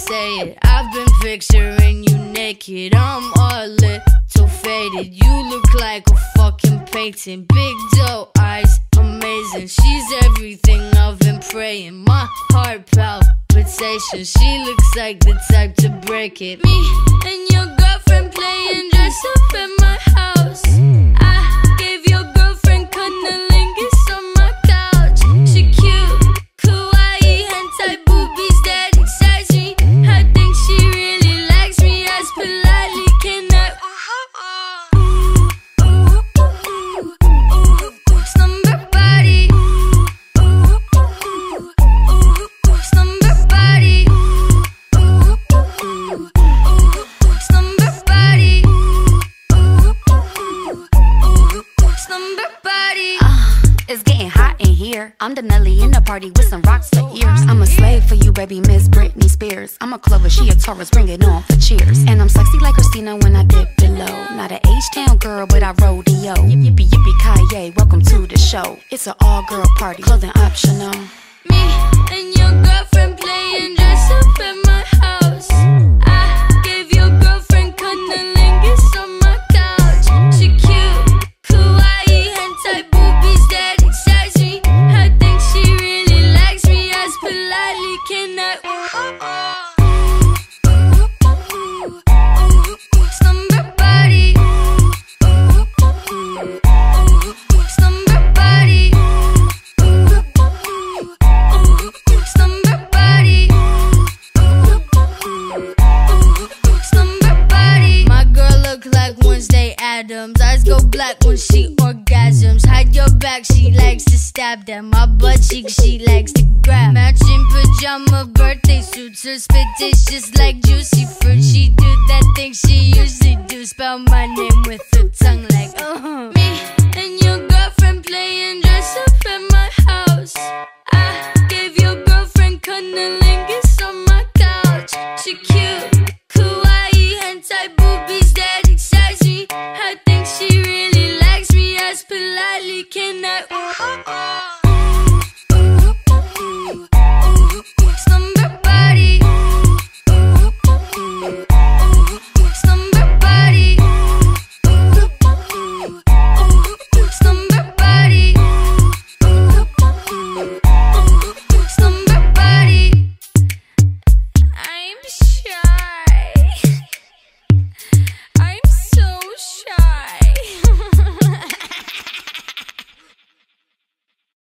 say it. I've been picturing you naked. I'm all lit, so faded. You look like a fucking painting. Big doe eyes, amazing. She's everything I've been praying. My heart palpitation. She looks like the type to break it. Me and your girlfriend playing dress up at my house. I gave your girlfriend cunnilingus on my couch. She cute, kawaii, hentai boobies that excites me. I think she really likes me. As politely can I slumber body, slumber body, slumber body, slumber body. It's getting hot in here. I'm the Nelly in the party with some rocks for ears. I'm a slave for you, baby, Miss Britney Spears. I'm a Clover, she a Taurus, bring it on for cheers. And I'm sexy like Christina when I dip below. Not a H-Town girl, but I rodeo. Yippee yippee Kaye, welcome to the show. It's an all-girl party, clothing optional. Me and your girlfriend playing dress up at my house. I gave your girlfriend cunnilingus on my couch. She cute, kawaii, hentai boobies that excites me. I think she really likes me. As politely can I slumber body, slumber body, slumber body, slumber body. My girl look like Wednesday Addams. Eyes go black when she orgasms. Hide your back, she likes to stab them. My butt cheek, she likes to grab. Matching pajama birthday suits. Her spit tastes just like juicy fruit. She do that thing she usually do. Spell my name with her tongue like Me and your girlfriend playing dress up at my house. I gave your girlfriend cunnilingus on my couch. She cute, kawaii, hentai boobies that excites me. I think she really likes me. As politely can I